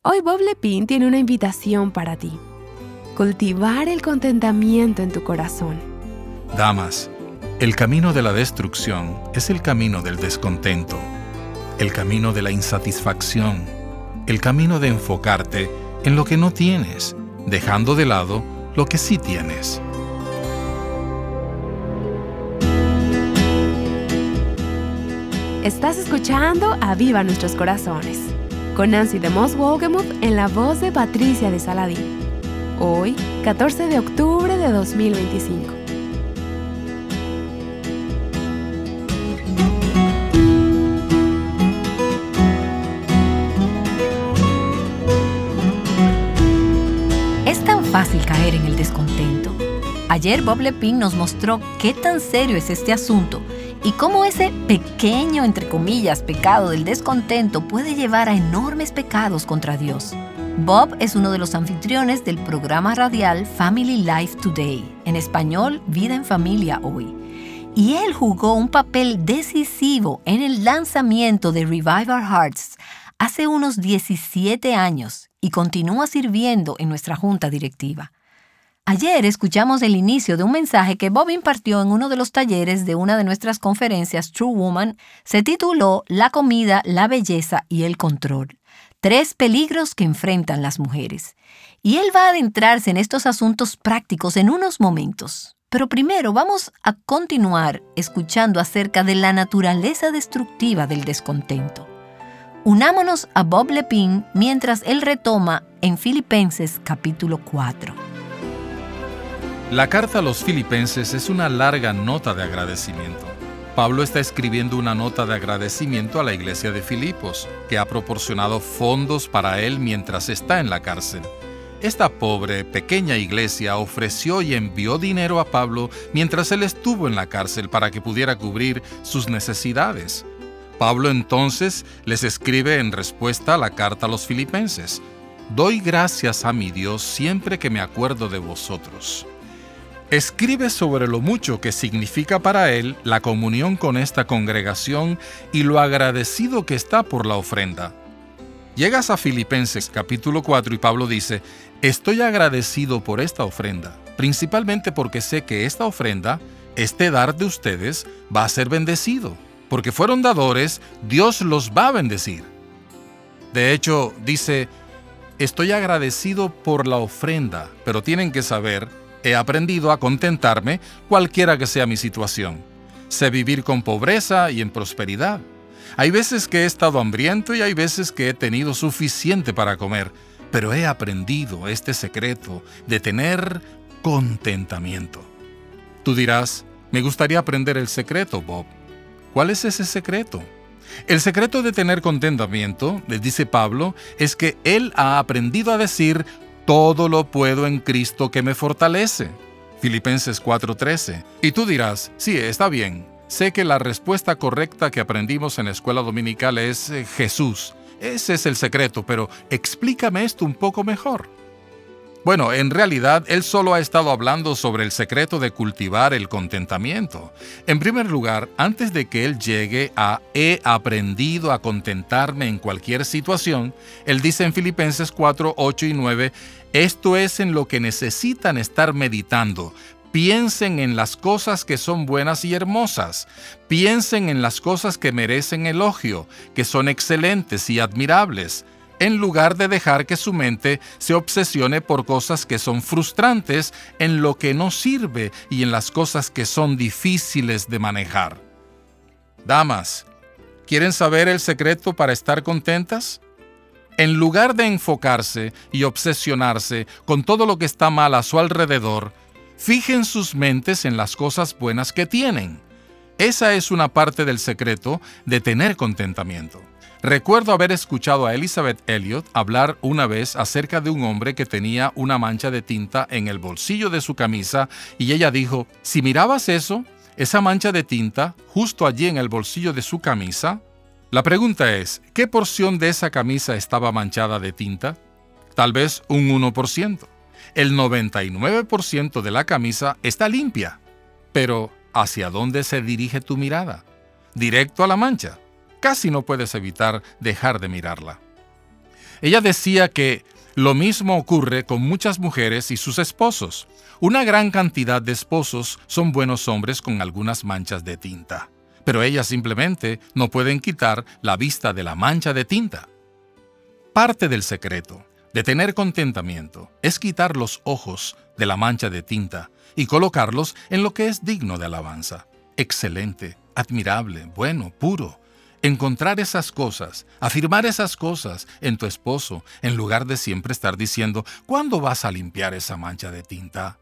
Hoy Bob Lepine tiene una invitación para ti. Cultivar el contentamiento en tu corazón. Damas, el camino de la destrucción es el camino del descontento, el camino de la insatisfacción, el camino de enfocarte en lo que no tienes, dejando de lado lo que sí tienes. Estás escuchando Aviva Nuestros Corazones, con Nancy de Moss Wolgemuth en la voz de Patricia de Saladín. Hoy, 14 de octubre de 2025. Es tan fácil caer en el descontento. Ayer Bob Lepine nos mostró qué tan serio es este asunto y cómo ese pequeño, entre comillas, pecado del descontento puede llevar a enormes pecados contra Dios. Bob es uno de los anfitriones del programa radial Family Life Today, en español, Vida en Familia Hoy. Y él jugó un papel decisivo en el lanzamiento de Revive Our Hearts hace unos 17 años y continúa sirviendo en nuestra junta directiva. Ayer escuchamos el inicio de un mensaje que Bob impartió en uno de los talleres de una de nuestras conferencias True Woman. Se tituló La comida, la belleza y el control. 3 peligros que enfrentan las mujeres. Y él va a adentrarse en estos asuntos prácticos en unos momentos. Pero primero vamos a continuar escuchando acerca de la naturaleza destructiva del descontento. Unámonos a Bob Lepine mientras él retoma en Filipenses capítulo 4. La carta a los Filipenses es una larga nota de agradecimiento. Pablo está escribiendo una nota de agradecimiento a la iglesia de Filipos, que ha proporcionado fondos para él mientras está en la cárcel. Esta pobre, pequeña iglesia ofreció y envió dinero a Pablo mientras él estuvo en la cárcel para que pudiera cubrir sus necesidades. Pablo entonces les escribe en respuesta a la carta a los Filipenses: «Doy gracias a mi Dios siempre que me acuerdo de vosotros». Escribe sobre lo mucho que significa para él la comunión con esta congregación y lo agradecido que está por la ofrenda. Llegas a Filipenses capítulo 4 y Pablo dice: «Estoy agradecido por esta ofrenda, principalmente porque sé que esta ofrenda, este dar de ustedes, va a ser bendecido. Porque fueron dadores, Dios los va a bendecir». De hecho, dice: «Estoy agradecido por la ofrenda, pero tienen que saber, he aprendido a contentarme cualquiera que sea mi situación. Sé vivir con pobreza y en prosperidad. Hay veces que he estado hambriento y hay veces que he tenido suficiente para comer, pero he aprendido este secreto de tener contentamiento». Tú dirás: «Me gustaría aprender el secreto, Bob». ¿Cuál es ese secreto? El secreto de tener contentamiento, les dice Pablo, es que él ha aprendido a decir: «Todo lo puedo en Cristo que me fortalece». Filipenses 4:13. Y tú dirás: «Sí, está bien. Sé que la respuesta correcta que aprendimos en la escuela dominical es Jesús. Ese es el secreto, pero explícame esto un poco mejor». Bueno, en realidad, él solo ha estado hablando sobre el secreto de cultivar el contentamiento. En primer lugar, antes de que él llegue a «he aprendido a contentarme en cualquier situación», él dice en Filipenses 4, 8 y 9, «Esto es en lo que necesitan estar meditando. Piensen en las cosas que son buenas y hermosas. Piensen en las cosas que merecen elogio, que son excelentes y admirables, en lugar de dejar que su mente se obsesione por cosas que son frustrantes, en lo que no sirve y en las cosas que son difíciles de manejar». Damas, ¿quieren saber el secreto para estar contentas? En lugar de enfocarse y obsesionarse con todo lo que está mal a su alrededor, fijen sus mentes en las cosas buenas que tienen. Esa es una parte del secreto de tener contentamiento. Recuerdo haber escuchado a Elisabeth Elliot hablar una vez acerca de un hombre que tenía una mancha de tinta en el bolsillo de su camisa y ella dijo: «Si mirabas eso, esa mancha de tinta justo allí en el bolsillo de su camisa, la pregunta es, ¿qué porción de esa camisa estaba manchada de tinta? Tal vez un 1%. El 99% de la camisa está limpia. Pero, ¿hacia dónde se dirige tu mirada? ¿Directo a la mancha? Casi no puedes evitar dejar de mirarla». Ella decía que lo mismo ocurre con muchas mujeres y sus esposos. Una gran cantidad de esposos son buenos hombres con algunas manchas de tinta, pero ellas simplemente no pueden quitar la vista de la mancha de tinta. Parte del secreto de tener contentamiento es quitar los ojos de la mancha de tinta y colocarlos en lo que es digno de alabanza. Excelente, admirable, bueno, puro. Encontrar esas cosas, afirmar esas cosas en tu esposo, en lugar de siempre estar diciendo, ¿cuándo vas a limpiar esa mancha de tinta?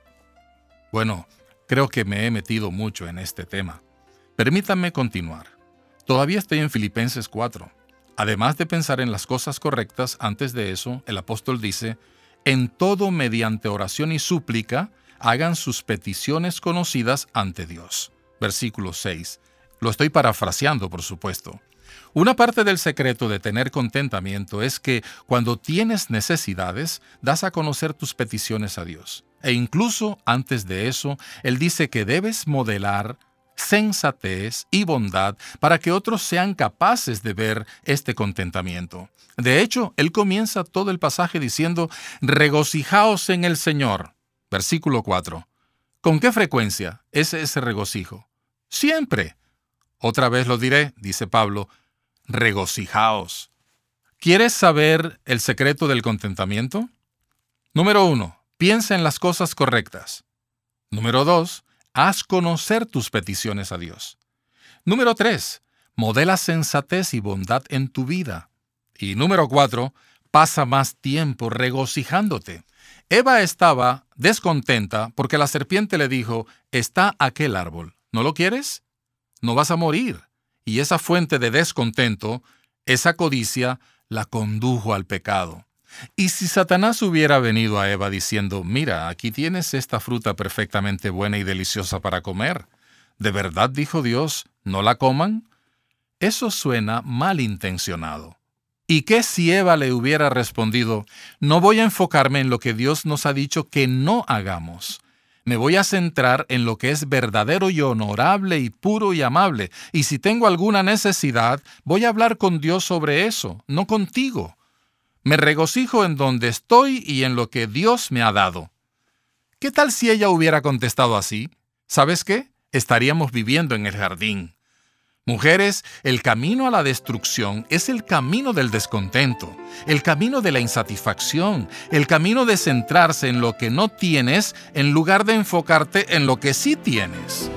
Bueno, creo que me he metido mucho en este tema. Permítanme continuar. Todavía estoy en Filipenses 4. Además de pensar en las cosas correctas, antes de eso, el apóstol dice, en todo mediante oración y súplica, hagan sus peticiones conocidas ante Dios. Versículo 6. Lo estoy parafraseando, por supuesto. Una parte del secreto de tener contentamiento es que cuando tienes necesidades, das a conocer tus peticiones a Dios. E incluso antes de eso, Él dice que debes modelar sensatez y bondad para que otros sean capaces de ver este contentamiento. De hecho, Él comienza todo el pasaje diciendo, regocijaos en el Señor. Versículo 4. ¿Con qué frecuencia es ese regocijo? Siempre. Otra vez lo diré, dice Pablo, regocijaos. ¿Quieres saber el secreto del contentamiento? Número 1. Piensa en las cosas correctas. Número 2. Haz conocer tus peticiones a Dios. Número 3. Modela sensatez y bondad en tu vida. Y número 4. Pasa más tiempo regocijándote. Eva estaba descontenta porque la serpiente le dijo, está aquel árbol. ¿No lo quieres? No vas a morir. Y esa fuente de descontento, esa codicia, la condujo al pecado. Y si Satanás hubiera venido a Eva diciendo, mira, aquí tienes esta fruta perfectamente buena y deliciosa para comer, ¿de verdad dijo Dios, no la coman? Eso suena malintencionado. ¿Y qué si Eva le hubiera respondido, no voy a enfocarme en lo que Dios nos ha dicho que no hagamos? Me voy a centrar en lo que es verdadero y honorable y puro y amable, y si tengo alguna necesidad, voy a hablar con Dios sobre eso, no contigo. Me regocijo en donde estoy y en lo que Dios me ha dado. ¿Qué tal si ella hubiera contestado así? ¿Sabes qué? Estaríamos viviendo en el jardín. Mujeres, el camino a la destrucción es el camino del descontento, el camino de la insatisfacción, el camino de centrarse en lo que no tienes en lugar de enfocarte en lo que sí tienes.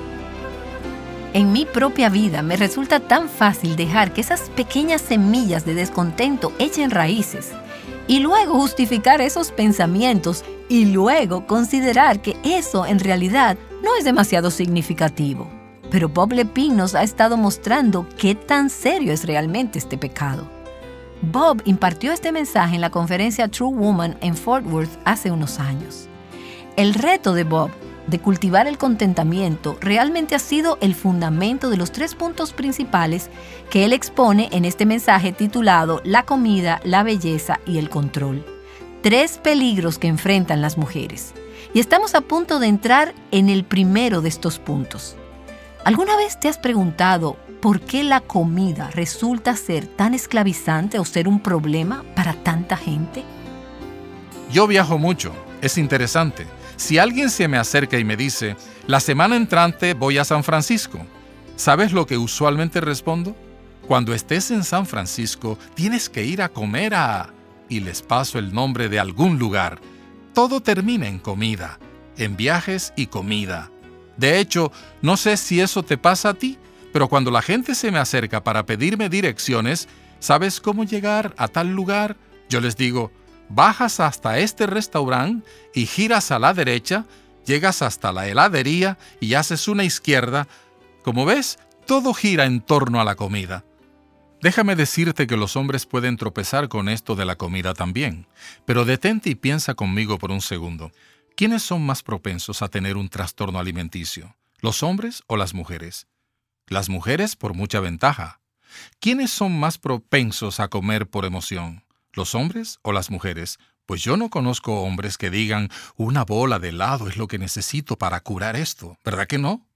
En mi propia vida me resulta tan fácil dejar que esas pequeñas semillas de descontento echen raíces y luego justificar esos pensamientos y luego considerar que eso en realidad no es demasiado significativo. Pero Bob Lepine nos ha estado mostrando qué tan serio es realmente este pecado. Bob impartió este mensaje en la conferencia True Woman en Fort Worth hace unos años. El reto de Bob de cultivar el contentamiento realmente ha sido el fundamento de los 3 puntos principales que él expone en este mensaje titulado La comida, la belleza y el control. 3 peligros que enfrentan las mujeres. Y estamos a punto de entrar en el primero de estos puntos. ¿Alguna vez te has preguntado por qué la comida resulta ser tan esclavizante o ser un problema para tanta gente? Yo viajo mucho, es interesante. Si alguien se me acerca y me dice, la semana entrante voy a San Francisco, ¿sabes lo que usualmente respondo? Cuando estés en San Francisco, tienes que ir a comer a... Y les paso el nombre de algún lugar. Todo termina en comida, en viajes y comida. De hecho, no sé si eso te pasa a ti, pero cuando la gente se me acerca para pedirme direcciones, ¿sabes cómo llegar a tal lugar? Yo les digo, bajas hasta este restaurante y giras a la derecha, llegas hasta la heladería y haces una izquierda. Como ves, todo gira en torno a la comida. Déjame decirte que los hombres pueden tropezar con esto de la comida también, pero detente y piensa conmigo por un segundo. ¿Quiénes son más propensos a tener un trastorno alimenticio? ¿Los hombres o las mujeres? Las mujeres por mucha ventaja. ¿Quiénes son más propensos a comer por emoción? ¿Los hombres o las mujeres? Pues yo no conozco hombres que digan, una bola de helado es lo que necesito para curar esto, ¿verdad que no?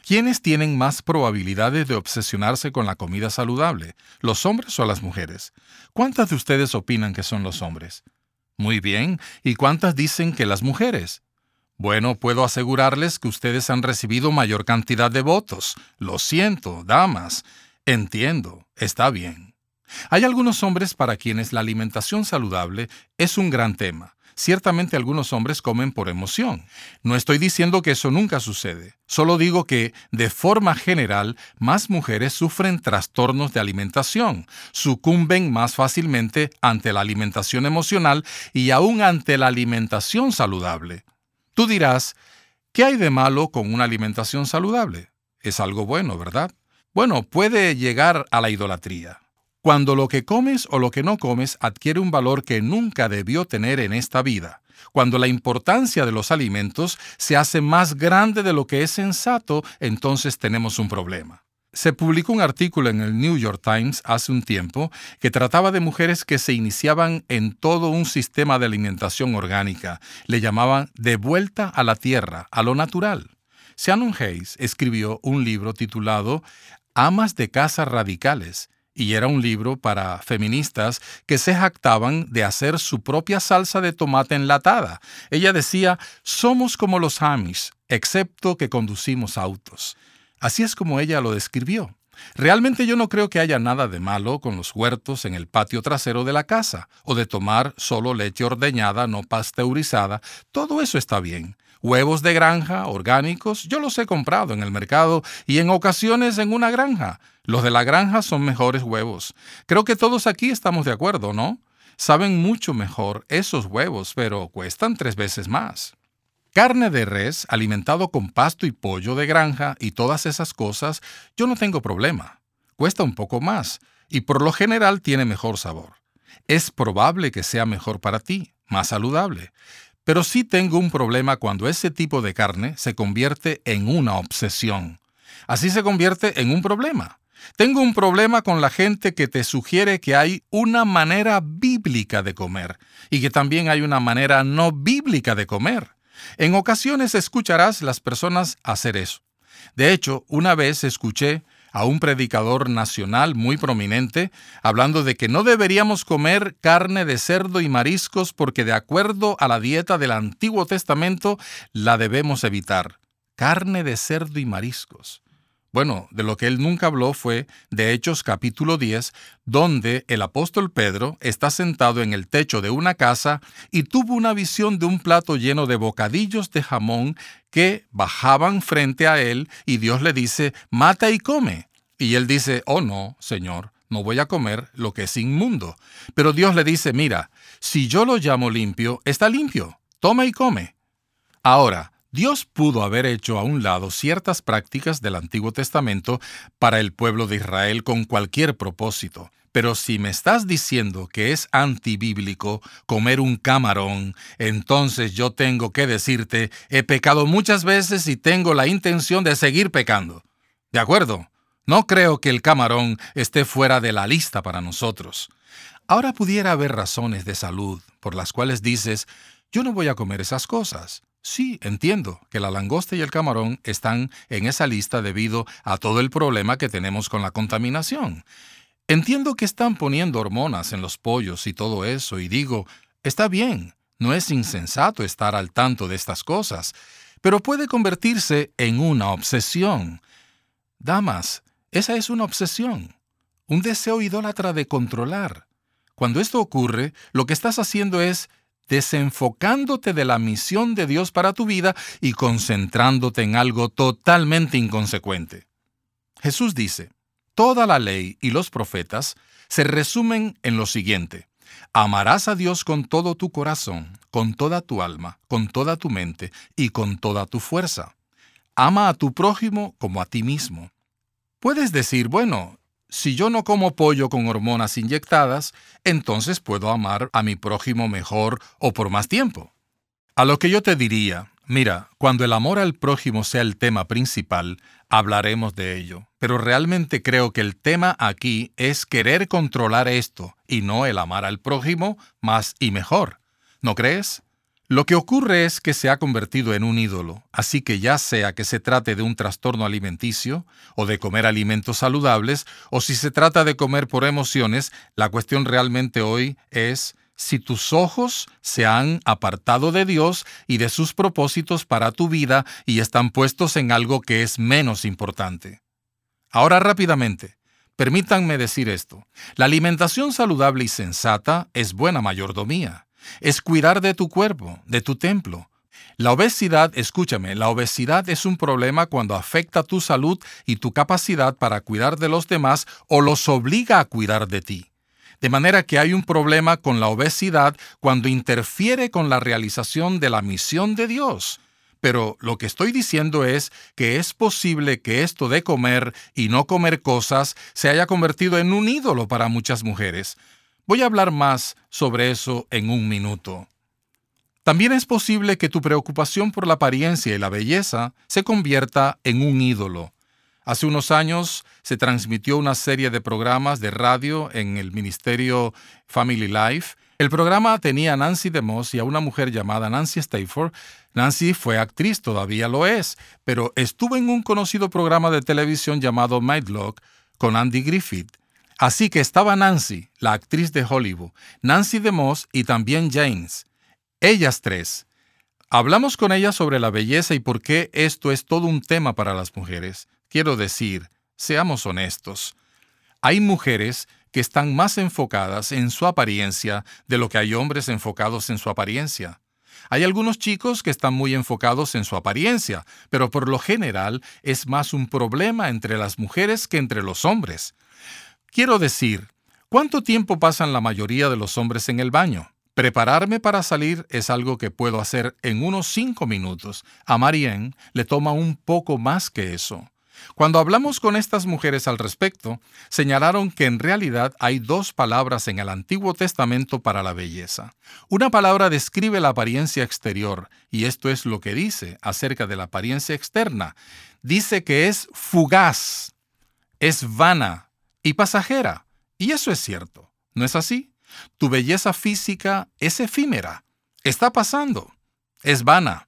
¿Quiénes tienen más probabilidades de obsesionarse con la comida saludable, los hombres o las mujeres? ¿Cuántas de ustedes opinan que son los hombres? Muy bien, ¿y cuántas dicen que las mujeres? Bueno, puedo asegurarles que ustedes han recibido mayor cantidad de votos. Lo siento, damas. Entiendo, está bien. Hay algunos hombres para quienes la alimentación saludable es un gran tema. Ciertamente algunos hombres comen por emoción. No estoy diciendo que eso nunca sucede. Solo digo que, de forma general, más mujeres sufren trastornos de alimentación, sucumben más fácilmente ante la alimentación emocional y aún ante la alimentación saludable. Tú dirás, ¿qué hay de malo con una alimentación saludable? Es algo bueno, ¿verdad? Bueno, puede llegar a la idolatría. Cuando lo que comes o lo que no comes adquiere un valor que nunca debió tener en esta vida, cuando la importancia de los alimentos se hace más grande de lo que es sensato, entonces tenemos un problema. Se publicó un artículo en el New York Times hace un tiempo que trataba de mujeres que se iniciaban en todo un sistema de alimentación orgánica. Le llamaban de vuelta a la tierra, a lo natural. Shannon Hayes escribió un libro titulado Amas de casa radicales, y era un libro para feministas que se jactaban de hacer su propia salsa de tomate enlatada. Ella decía, somos como los Amish, excepto que conducimos autos. Así es como ella lo describió. Realmente yo no creo que haya nada de malo con los huertos en el patio trasero de la casa, o de tomar solo leche ordeñada no pasteurizada. Todo eso está bien. Huevos de granja, orgánicos, yo los he comprado en el mercado y en ocasiones en una granja. Los de la granja son mejores huevos. Creo que todos aquí estamos de acuerdo, ¿no? Saben mucho mejor esos huevos, pero cuestan 3 veces más. Carne de res, alimentado con pasto y pollo de granja y todas esas cosas, yo no tengo problema. Cuesta un poco más y por lo general tiene mejor sabor. Es probable que sea mejor para ti, más saludable. Pero sí tengo un problema cuando ese tipo de carne se convierte en una obsesión. Así se convierte en un problema. Tengo un problema con la gente que te sugiere que hay una manera bíblica de comer y que también hay una manera no bíblica de comer. En ocasiones escucharás las personas hacer eso. De hecho, una vez escuché a un predicador nacional muy prominente hablando de que no deberíamos comer carne de cerdo y mariscos porque de acuerdo a la dieta del Antiguo Testamento la debemos evitar. Carne de cerdo y mariscos. Bueno, de lo que él nunca habló fue de Hechos capítulo 10, donde el apóstol Pedro está sentado en el techo de una casa y tuvo una visión de un plato lleno de bocadillos de jamón que bajaban frente a él y Dios le dice, mata y come. Y él dice, oh no, Señor, no voy a comer lo que es inmundo. Pero Dios le dice, mira, si yo lo llamo limpio, está limpio, toma y come. Ahora, Dios pudo haber hecho a un lado ciertas prácticas del Antiguo Testamento para el pueblo de Israel con cualquier propósito. Pero si me estás diciendo que es antibíblico comer un camarón, entonces yo tengo que decirte, he pecado muchas veces y tengo la intención de seguir pecando. ¿De acuerdo? No creo que el camarón esté fuera de la lista para nosotros. Ahora pudiera haber razones de salud por las cuales dices, yo no voy a comer esas cosas. Sí, entiendo que la langosta y el camarón están en esa lista debido a todo el problema que tenemos con la contaminación. Entiendo que están poniendo hormonas en los pollos y todo eso, y digo, está bien, no es insensato estar al tanto de estas cosas, pero puede convertirse en una obsesión. Damas, esa es una obsesión, un deseo idólatra de controlar. Cuando esto ocurre, lo que estás haciendo es desenfocándote de la misión de Dios para tu vida y concentrándote en algo totalmente inconsecuente. Jesús dice, toda la ley y los profetas se resumen en lo siguiente. Amarás a Dios con todo tu corazón, con toda tu alma, con toda tu mente y con toda tu fuerza. Ama a tu prójimo como a ti mismo. Puedes decir, bueno, si yo no como pollo con hormonas inyectadas, entonces puedo amar a mi prójimo mejor o por más tiempo. A lo que yo te diría, mira, cuando el amor al prójimo sea el tema principal, hablaremos de ello. Pero realmente creo que el tema aquí es querer controlar esto y no el amar al prójimo más y mejor. ¿No crees? Lo que ocurre es que se ha convertido en un ídolo, así que ya sea que se trate de un trastorno alimenticio, o de comer alimentos saludables, o si se trata de comer por emociones, la cuestión realmente hoy es si tus ojos se han apartado de Dios y de sus propósitos para tu vida y están puestos en algo que es menos importante. Ahora rápidamente, permítanme decir esto. La alimentación saludable y sensata es buena mayordomía. Es cuidar de tu cuerpo, de tu templo. La obesidad, escúchame, la obesidad es un problema cuando afecta tu salud y tu capacidad para cuidar de los demás o los obliga a cuidar de ti. De manera que hay un problema con la obesidad cuando interfiere con la realización de la misión de Dios. Pero lo que estoy diciendo es que es posible que esto de comer y no comer cosas se haya convertido en un ídolo para muchas mujeres. Voy a hablar más sobre eso en un minuto. También es posible que tu preocupación por la apariencia y la belleza se convierta en un ídolo. Hace unos años se transmitió una serie de programas de radio en el ministerio Family Life. El programa tenía a Nancy DeMoss y a una mujer llamada Nancy Stafford. Nancy fue actriz, todavía lo es, pero estuvo en un conocido programa de televisión llamado Matlock con Andy Griffith. Así que estaba Nancy, la actriz de Hollywood, Nancy DeMoss y también James. Ellas tres. Hablamos con ellas sobre la belleza y por qué esto es todo un tema para las mujeres. Quiero decir, seamos honestos. Hay mujeres que están más enfocadas en su apariencia de lo que hay hombres enfocados en su apariencia. Hay algunos chicos que están muy enfocados en su apariencia, pero por lo general es más un problema entre las mujeres que entre los hombres. Quiero decir, ¿cuánto tiempo pasan la mayoría de los hombres en el baño? Prepararme para salir es algo que puedo hacer en unos 5 minutos. A Marianne le toma un poco más que eso. Cuando hablamos con estas mujeres al respecto, señalaron que en realidad hay 2 palabras en el Antiguo Testamento para la belleza. Una palabra describe la apariencia exterior, y esto es lo que dice acerca de la apariencia externa. Dice que es fugaz, es vana y pasajera. Y eso es cierto, ¿no es así? Tu belleza física es efímera, está pasando, es vana.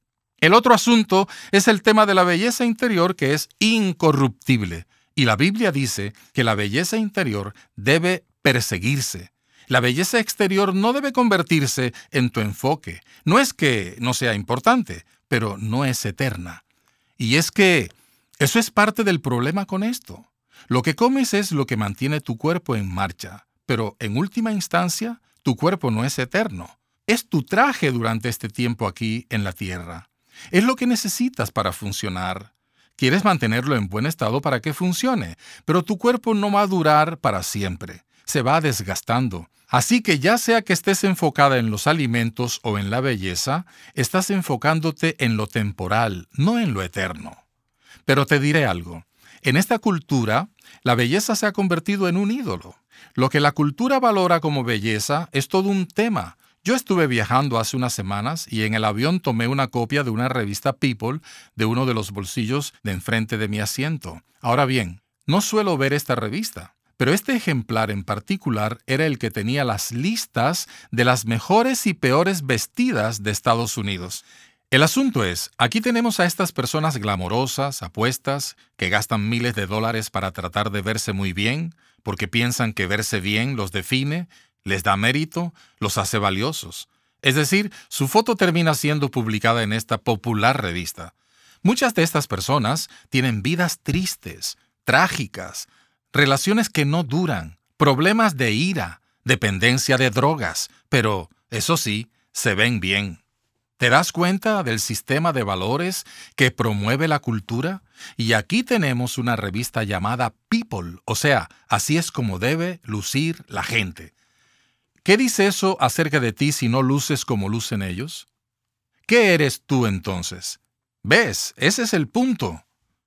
El otro asunto es el tema de la belleza interior que es incorruptible. Y la Biblia dice que la belleza interior debe perseguirse. La belleza exterior no debe convertirse en tu enfoque. No es que no sea importante, pero no es eterna. Y es que eso es parte del problema con esto. Lo que comes es lo que mantiene tu cuerpo en marcha, pero en última instancia, tu cuerpo no es eterno. Es tu traje durante este tiempo aquí en la tierra. Es lo que necesitas para funcionar. Quieres mantenerlo en buen estado para que funcione, pero tu cuerpo no va a durar para siempre. Se va desgastando. Así que ya sea que estés enfocada en los alimentos o en la belleza, estás enfocándote en lo temporal, no en lo eterno. Pero te diré algo. En esta cultura, la belleza se ha convertido en un ídolo. Lo que la cultura valora como belleza es todo un tema. Yo estuve viajando hace unas semanas y en el avión tomé una copia de una revista People de uno de los bolsillos de enfrente de mi asiento. Ahora bien, no suelo ver esta revista, pero este ejemplar en particular era el que tenía las listas de las mejores y peores vestidas de Estados Unidos. El asunto es, aquí tenemos a estas personas glamorosas, apuestas, que gastan miles de dólares para tratar de verse muy bien, porque piensan que verse bien los define, les da mérito, los hace valiosos. Es decir, su foto termina siendo publicada en esta popular revista. Muchas de estas personas tienen vidas tristes, trágicas, relaciones que no duran, problemas de ira, dependencia de drogas, pero, eso sí, se ven bien. ¿Te das cuenta del sistema de valores que promueve la cultura? Y aquí tenemos una revista llamada People, o sea, así es como debe lucir la gente. ¿Qué dice eso acerca de ti si no luces como lucen ellos? ¿Qué eres tú entonces? ¿Ves? Ese es el punto.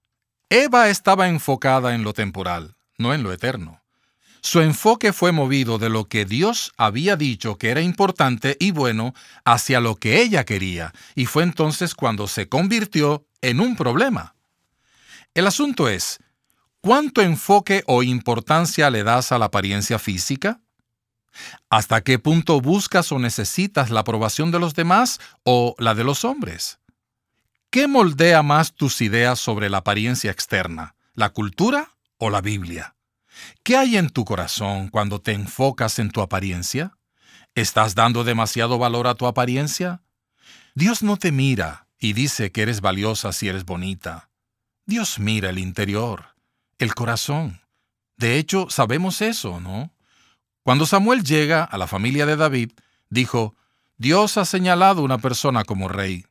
Eva estaba enfocada en lo temporal, no en lo eterno. Su enfoque fue movido de lo que Dios había dicho que era importante y bueno hacia lo que ella quería, y fue entonces cuando se convirtió en un problema. El asunto es, ¿cuánto enfoque o importancia le das a la apariencia física? ¿Hasta qué punto buscas o necesitas la aprobación de los demás o la de los hombres? ¿Qué moldea más tus ideas sobre la apariencia externa, la cultura o la Biblia? ¿Qué hay en tu corazón cuando te enfocas en tu apariencia? ¿Estás dando demasiado valor a tu apariencia? Dios no te mira y dice que eres valiosa si eres bonita. Dios mira el interior, el corazón. De hecho, sabemos eso, ¿no? Cuando Samuel llega a la familia de David, dijo, Dios ha señalado una persona como rey.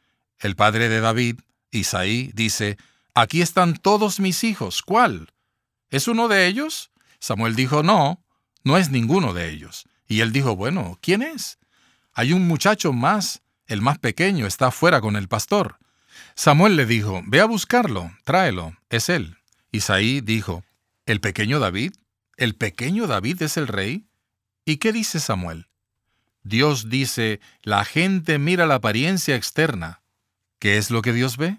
El padre de David, Isaí, dice, aquí están todos mis hijos, ¿cuál? ¿Es uno de ellos? Samuel dijo, no es ninguno de ellos. Y él dijo, bueno, ¿quién es? Hay un muchacho más, el más pequeño, está afuera con el pastor. Samuel le dijo, ve a buscarlo, tráelo, es él. Isaí dijo, ¿el pequeño David? ¿El pequeño David es el rey? ¿Y qué dice Samuel? Dios dice, la gente mira la apariencia externa. ¿Qué es lo que Dios ve?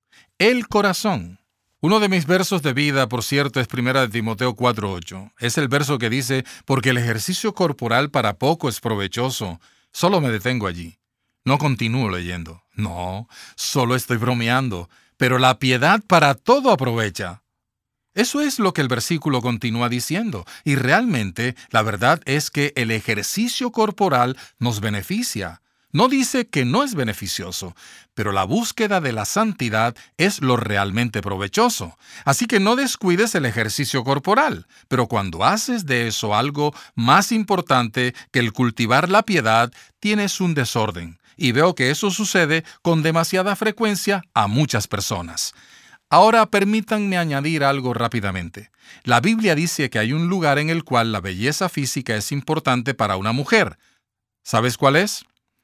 El corazón. Uno de mis versos de vida, por cierto, es 1 Timoteo 4:8. Es el verso que dice, porque el ejercicio corporal para poco es provechoso. Solo me detengo allí. No continúo leyendo. No, solo estoy bromeando. Pero la piedad para todo aprovecha. Eso es lo que el versículo continúa diciendo. Y realmente, la verdad es que el ejercicio corporal nos beneficia. No dice que no es beneficioso, pero la búsqueda de la santidad es lo realmente provechoso. Así que no descuides el ejercicio corporal, pero cuando haces de eso algo más importante que el cultivar la piedad, tienes un desorden. Y veo que eso sucede con demasiada frecuencia a muchas personas. Ahora permítanme añadir algo rápidamente. La Biblia dice que hay un lugar en el cual la belleza física es importante para una mujer. ¿Sabes cuál es?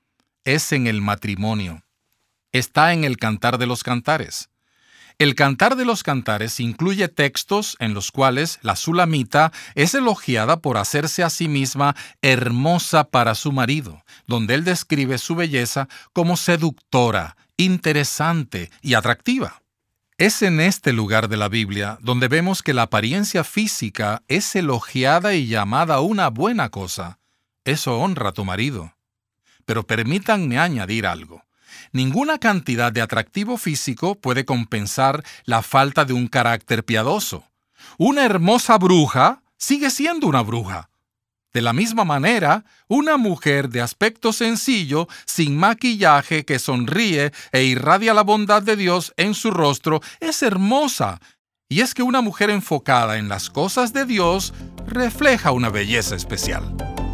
Es en el matrimonio. Está en el Cantar de los Cantares. El Cantar de los Cantares incluye textos en los cuales la Sulamita es elogiada por hacerse a sí misma hermosa para su marido, donde él describe su belleza como seductora, interesante y atractiva. Es en este lugar de la Biblia donde vemos que la apariencia física es elogiada y llamada una buena cosa. Eso honra a tu marido. Pero permítanme añadir algo. Ninguna cantidad de atractivo físico puede compensar la falta de un carácter piadoso. Una hermosa bruja sigue siendo una bruja. De la misma manera, una mujer de aspecto sencillo, sin maquillaje, que sonríe e irradia la bondad de Dios en su rostro, es hermosa. Y es que una mujer enfocada en las cosas de Dios refleja una belleza especial.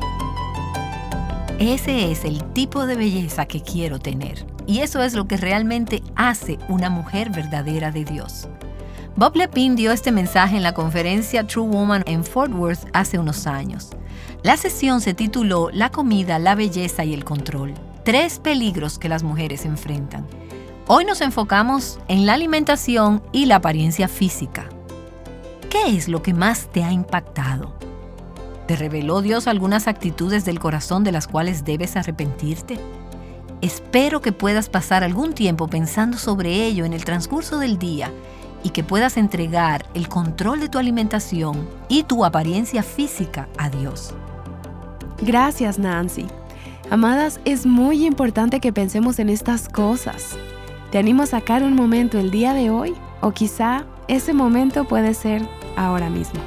Ese es el tipo de belleza que quiero tener. Y eso es lo que realmente hace una mujer verdadera de Dios. Bob Lepine dio este mensaje en la conferencia True Woman en Fort Worth hace unos años. La sesión se tituló La comida, la belleza y el control. 3 peligros que las mujeres enfrentan. Hoy nos enfocamos en la alimentación y la apariencia física. ¿Qué es lo que más te ha impactado? ¿Te reveló Dios algunas actitudes del corazón de las cuales debes arrepentirte? Espero que puedas pasar algún tiempo pensando sobre ello en el transcurso del día y que puedas entregar el control de tu alimentación y tu apariencia física a Dios. Gracias, Nancy. Amadas, es muy importante que pensemos en estas cosas. Te animo a sacar un momento el día de hoy, o quizá ese momento puede ser ahora mismo.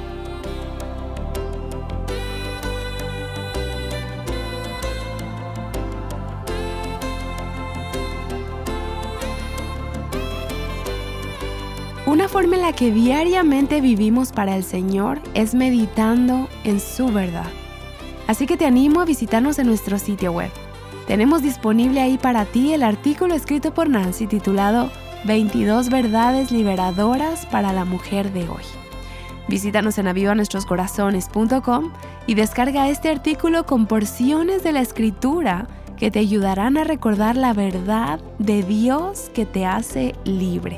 Una forma en la que diariamente vivimos para el Señor es meditando en su verdad. Así que te animo a visitarnos en nuestro sitio web. Tenemos disponible ahí para ti el artículo escrito por Nancy titulado 22 verdades liberadoras para la mujer de hoy. Visítanos en avivanuestroscorazones.com y descarga este artículo con porciones de la Escritura que te ayudarán a recordar la verdad de Dios que te hace libre.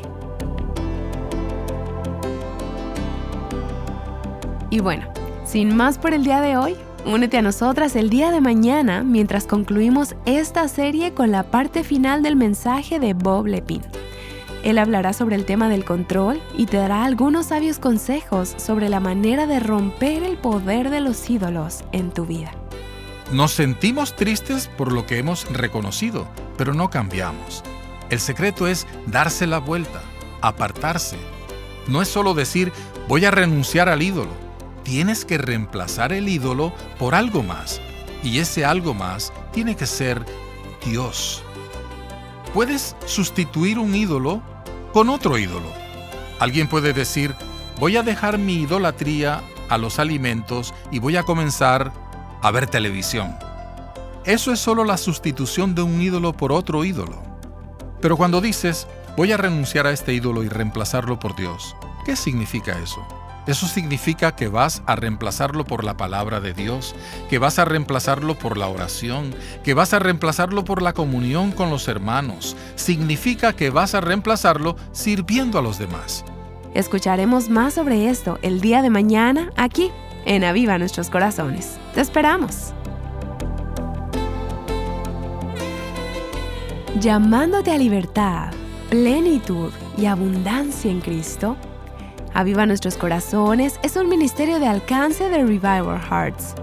Y bueno, sin más por el día de hoy, únete a nosotras el día de mañana mientras concluimos esta serie con la parte final del mensaje de Bob Lepine. Él hablará sobre el tema del control y te dará algunos sabios consejos sobre la manera de romper el poder de los ídolos en tu vida. Nos sentimos tristes por lo que hemos reconocido, pero no cambiamos. El secreto es darse la vuelta, apartarse. No es solo decir, voy a renunciar al ídolo. Tienes que reemplazar el ídolo por algo más. Y ese algo más tiene que ser Dios. Puedes sustituir un ídolo con otro ídolo. Alguien puede decir, voy a dejar mi idolatría a los alimentos y voy a comenzar a ver televisión. Eso es solo la sustitución de un ídolo por otro ídolo. Pero cuando dices, voy a renunciar a este ídolo y reemplazarlo por Dios, ¿qué significa eso? Eso significa que vas a reemplazarlo por la palabra de Dios, que vas a reemplazarlo por la oración, que vas a reemplazarlo por la comunión con los hermanos. Significa que vas a reemplazarlo sirviendo a los demás. Escucharemos más sobre esto el día de mañana aquí en Aviva Nuestros Corazones. ¡Te esperamos! Llamándote a libertad, plenitud y abundancia en Cristo, Aviva Nuestros Corazones es un ministerio de alcance de Revival Hearts.